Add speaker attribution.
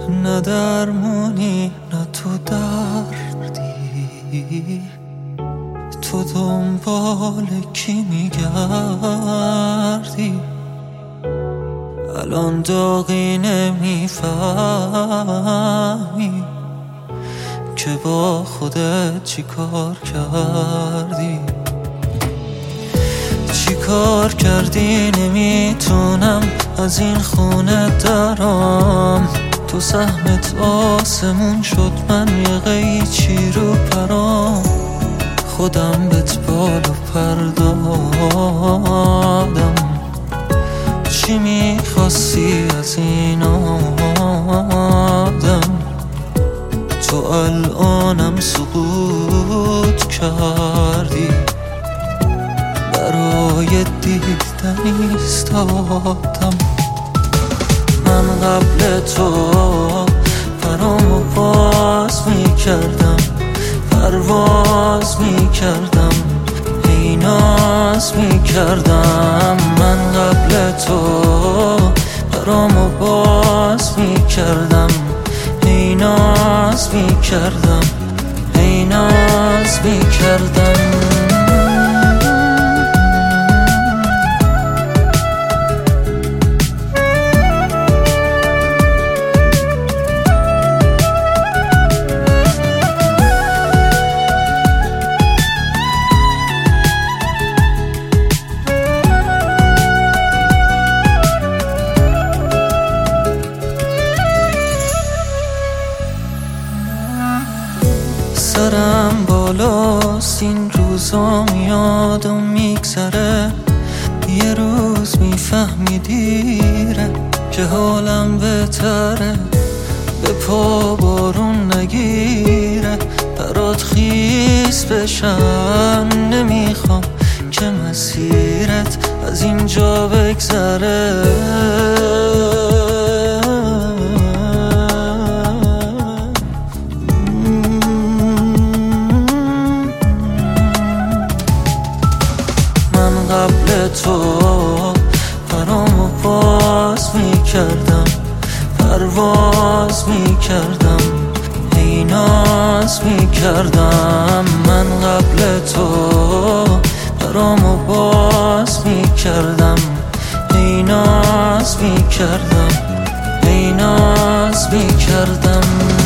Speaker 1: نه درمونی نه تو دردی، تو دنبال کی میگردی؟ الان داغی نمیفهمی که با خودت چی کار کردی. چی کار کردی نمیتونم از این خونه درام، تو سهمت آسمون شد من یه قیچی رو پرام، خودم بهت بالو پر دادم. چی میخواستی از این آدم؟ تو الانم سقوط کردی، برای دیدن ایستادم. من قبل تو پرامو باز میکردم، پرواز میکردم، هی ناز میکردم. من قبل تو پرامو باز میکردم، هی ناز میکردم، هی ناز میکردم. سرم بالاست این روزا میاد و میگذره، یه روز میفهمی دیره که حالم بهتره، به پا بارون نگیره، برات خیس بشم. نمیخوام که مسیرت از اینجا بگذره، قبل تو پرامو باز میکردم، پرواز میکردم، هی ناز میکردم. من قبل تو پرامو باز میکردم، هی ناز میکردم، هی ناز میکردم.